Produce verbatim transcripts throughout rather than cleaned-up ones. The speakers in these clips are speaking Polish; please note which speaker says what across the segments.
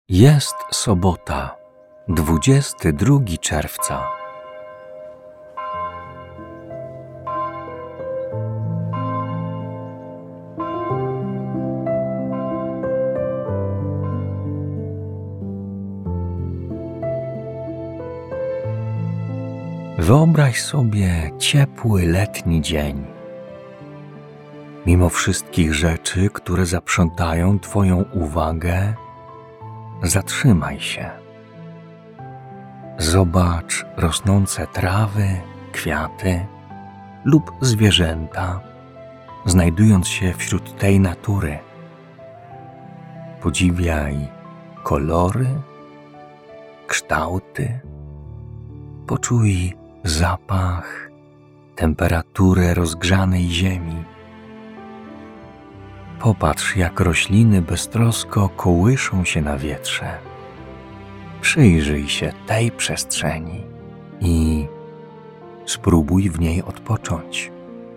Speaker 1: Jest sobota, dwudziestego drugiego czerwca. Wyobraź sobie ciepły letni dzień. Mimo wszystkich rzeczy, które zaprzątają Twoją uwagę, zatrzymaj się. Zobacz rosnące trawy, kwiaty lub zwierzęta, znajdując się wśród tej natury. Podziwiaj kolory, kształty, poczuj zapach, temperaturę rozgrzanej ziemi. Popatrz, jak rośliny beztrosko kołyszą się na wietrze. Przyjrzyj się tej przestrzeni i spróbuj w niej odpocząć.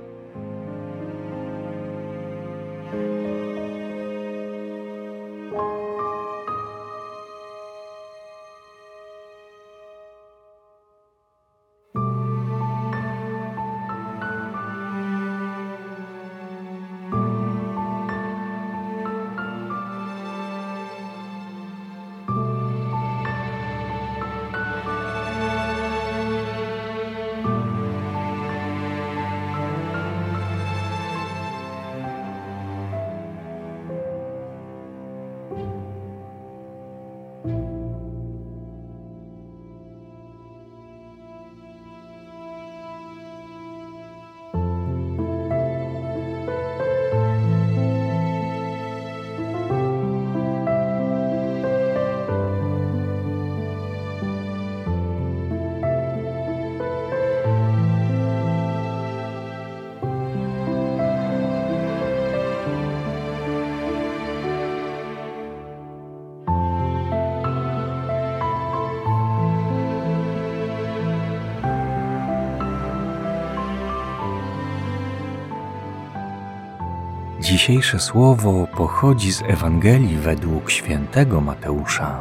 Speaker 1: Dzisiejsze słowo pochodzi z Ewangelii według świętego Mateusza.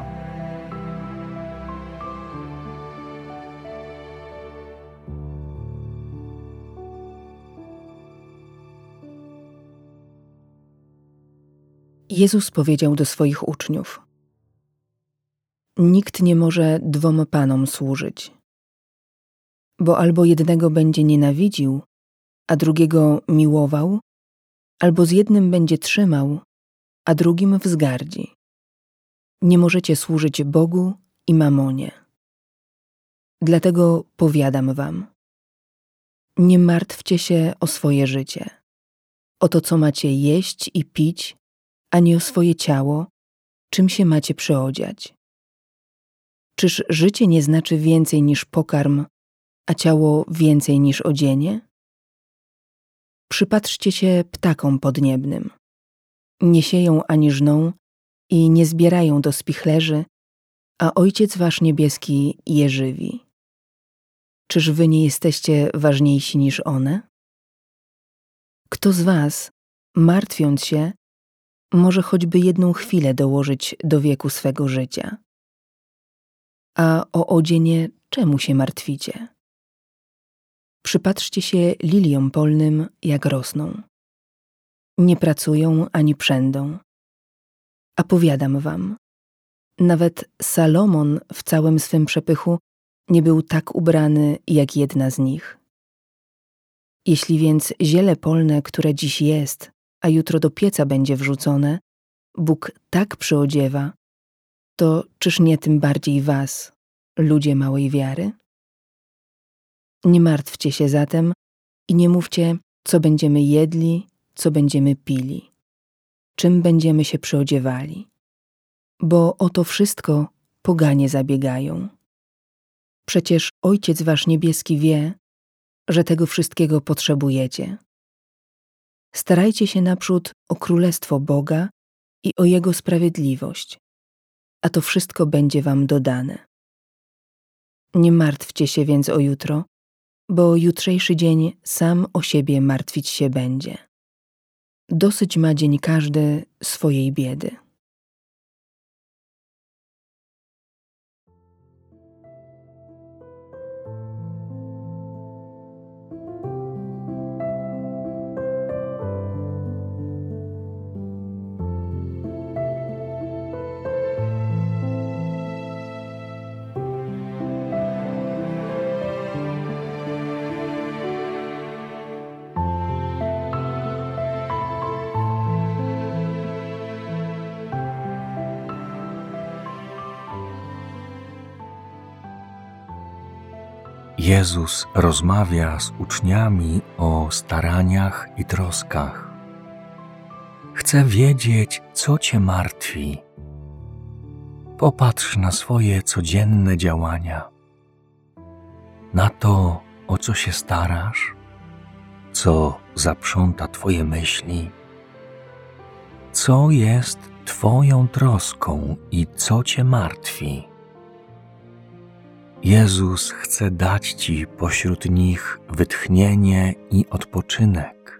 Speaker 2: Jezus powiedział do swoich uczniów: Nikt nie może dwom panom służyć, bo albo jednego będzie nienawidził, a drugiego miłował, albo z jednym będzie trzymał, a drugim wzgardzi. Nie możecie służyć Bogu i mamonie. Dlatego powiadam wam, nie martwcie się o swoje życie, o to, co macie jeść i pić, ani o swoje ciało, czym się macie przyodziać. Czyż życie nie znaczy więcej niż pokarm, a ciało więcej niż odzienie? Przypatrzcie się ptakom podniebnym. Nie sieją ani żną i nie zbierają do spichlerzy, a Ojciec wasz niebieski je żywi. Czyż wy nie jesteście ważniejsi niż one? Kto z was, martwiąc się, może choćby jedną chwilę dołożyć do wieku swego życia? A o odzienie czemu się martwicie? Przypatrzcie się liliom polnym, jak rosną. Nie pracują ani przędą. A powiadam wam, nawet Salomon w całym swym przepychu nie był tak ubrany jak jedna z nich. Jeśli więc ziele polne, które dziś jest, a jutro do pieca będzie wrzucone, Bóg tak przyodziewa, to czyż nie tym bardziej was, ludzie małej wiary? Nie martwcie się zatem i nie mówcie, co będziemy jedli, co będziemy pili, czym będziemy się przyodziewali, bo o to wszystko poganie zabiegają. Przecież Ojciec wasz niebieski wie, że tego wszystkiego potrzebujecie. Starajcie się naprzód o Królestwo Boga i o Jego sprawiedliwość, a to wszystko będzie wam dodane. Nie martwcie się więc o jutro, bo jutrzejszy dzień sam o siebie martwić się będzie. Dosyć ma dzień każdy swojej biedy.
Speaker 1: Jezus rozmawia z uczniami o staraniach i troskach. Chce wiedzieć, co cię martwi. Popatrz na swoje codzienne działania, na to, o co się starasz, co zaprząta twoje myśli, co jest twoją troską i co cię martwi. Jezus chce dać ci pośród nich wytchnienie i odpoczynek.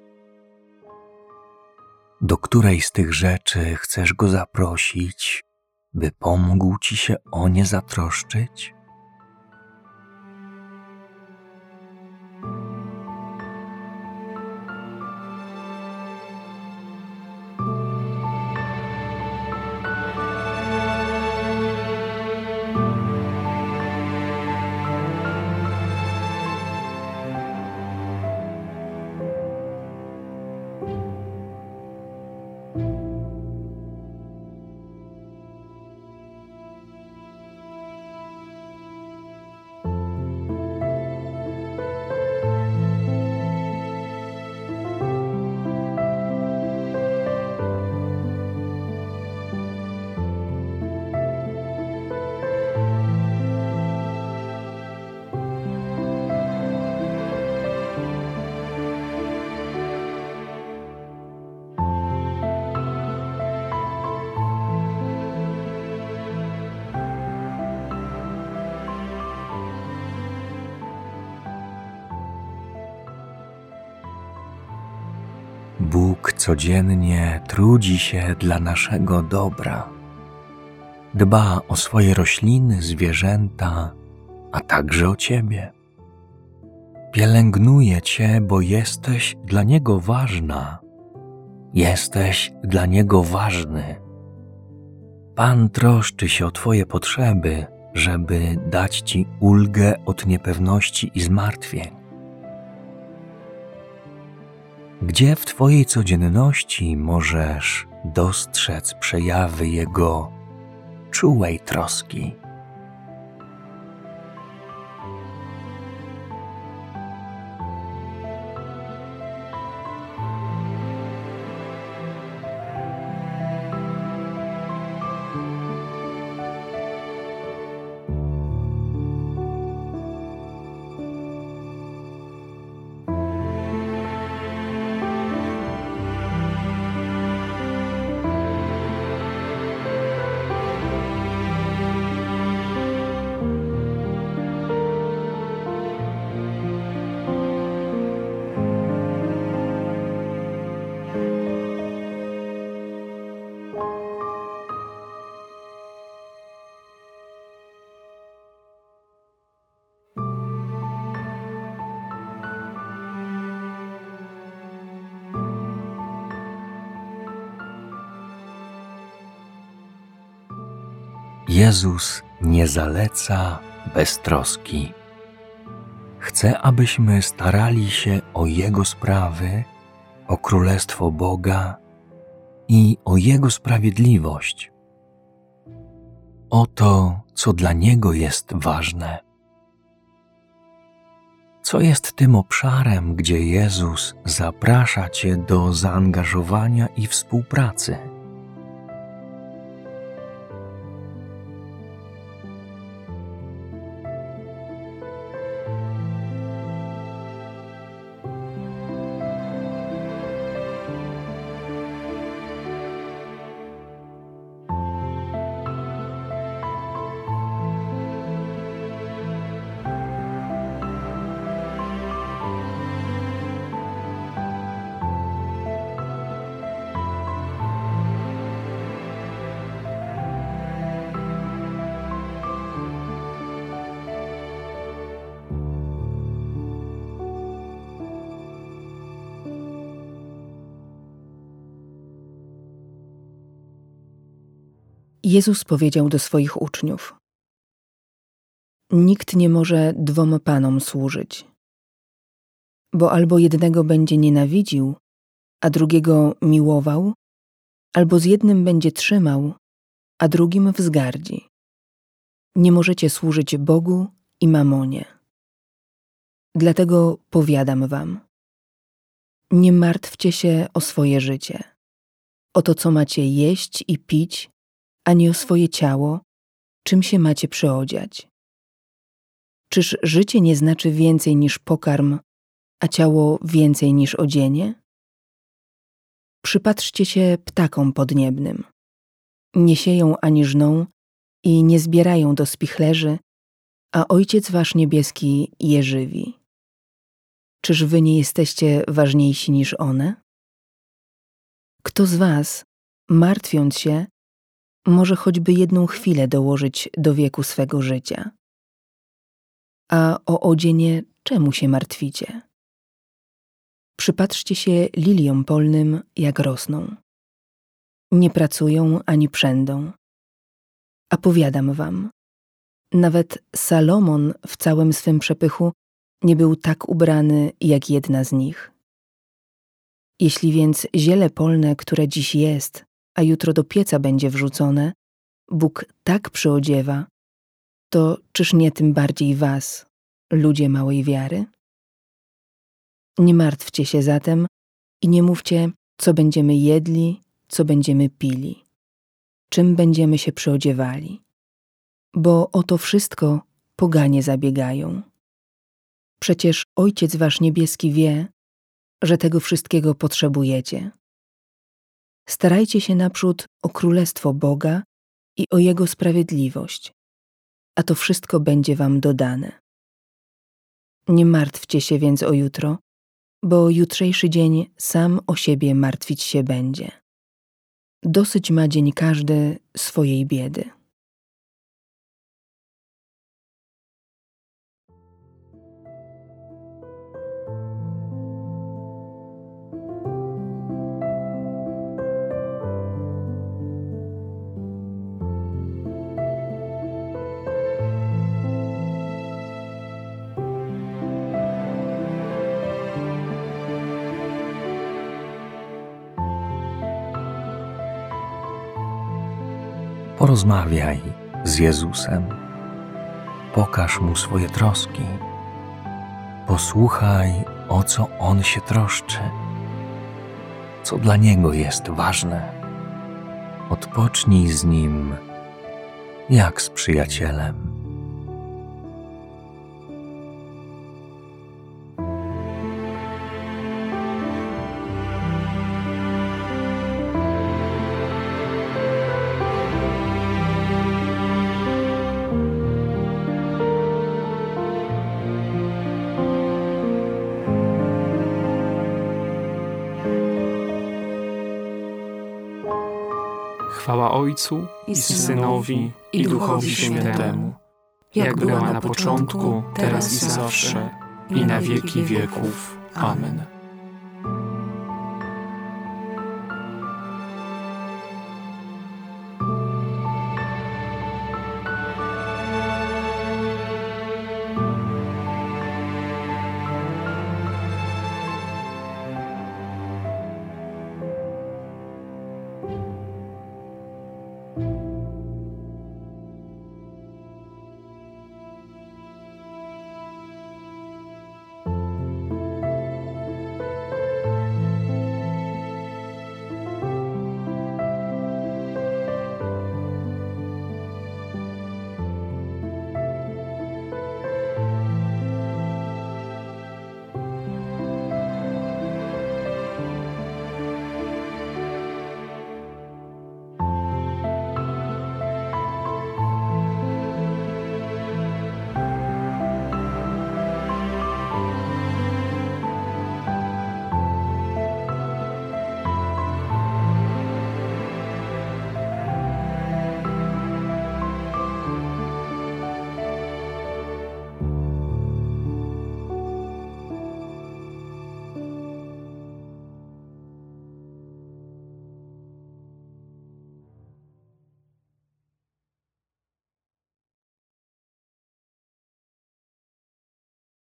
Speaker 1: Do której z tych rzeczy chcesz Go zaprosić, by pomógł ci się o nie zatroszczyć? Bóg codziennie trudzi się dla naszego dobra. Dba o swoje rośliny, zwierzęta, a także o ciebie. Pielęgnuje cię, bo jesteś dla Niego ważna. Jesteś dla Niego ważny. Pan troszczy się o twoje potrzeby, żeby dać ci ulgę od niepewności i zmartwień. Gdzie w twojej codzienności możesz dostrzec przejawy Jego czułej troski? Jezus nie zaleca beztroski. Chce, abyśmy starali się o Jego sprawy, o Królestwo Boga i o Jego sprawiedliwość. O to, co dla Niego jest ważne. Co jest tym obszarem, gdzie Jezus zaprasza cię do zaangażowania i współpracy?
Speaker 2: Jezus powiedział do swoich uczniów: Nikt nie może dwom panom służyć, bo albo jednego będzie nienawidził, a drugiego miłował, albo z jednym będzie trzymał, a drugim wzgardzi. Nie możecie służyć Bogu i mamonie. Dlatego powiadam wam, nie martwcie się o swoje życie, o to, co macie jeść i pić, ani o swoje ciało, czym się macie przyodziać. Czyż życie nie znaczy więcej niż pokarm, a ciało więcej niż odzienie? Przypatrzcie się ptakom podniebnym. Nie sieją ani żną i nie zbierają do spichlerzy, a Ojciec wasz niebieski je żywi. Czyż wy nie jesteście ważniejsi niż one? Kto z was, martwiąc się, może choćby jedną chwilę dołożyć do wieku swego życia? A o odzienie czemu się martwicie? Przypatrzcie się liliom polnym, jak rosną. Nie pracują ani przędą. A powiadam wam, nawet Salomon w całym swym przepychu nie był tak ubrany jak jedna z nich. Jeśli więc ziele polne, które dziś jest, a jutro do pieca będzie wrzucone, Bóg tak przyodziewa, to czyż nie tym bardziej was, ludzie małej wiary? Nie martwcie się zatem i nie mówcie, co będziemy jedli, co będziemy pili, czym będziemy się przyodziewali, bo o to wszystko poganie zabiegają. Przecież Ojciec wasz niebieski wie, że tego wszystkiego potrzebujecie. Starajcie się naprzód o królestwo Boga i o Jego sprawiedliwość, a to wszystko będzie wam dodane. Nie martwcie się więc o jutro, bo jutrzejszy dzień sam o siebie martwić się będzie. Dosyć ma dzień każdy swojej biedy.
Speaker 1: Porozmawiaj z Jezusem. Pokaż Mu swoje troski. Posłuchaj, o co On się troszczy, co dla Niego jest ważne. Odpocznij z Nim, jak z przyjacielem.
Speaker 3: Chwała Ojcu i Synowi, i Duchowi Świętemu, jak była na początku, teraz i zawsze, i na wieki wieków. Amen.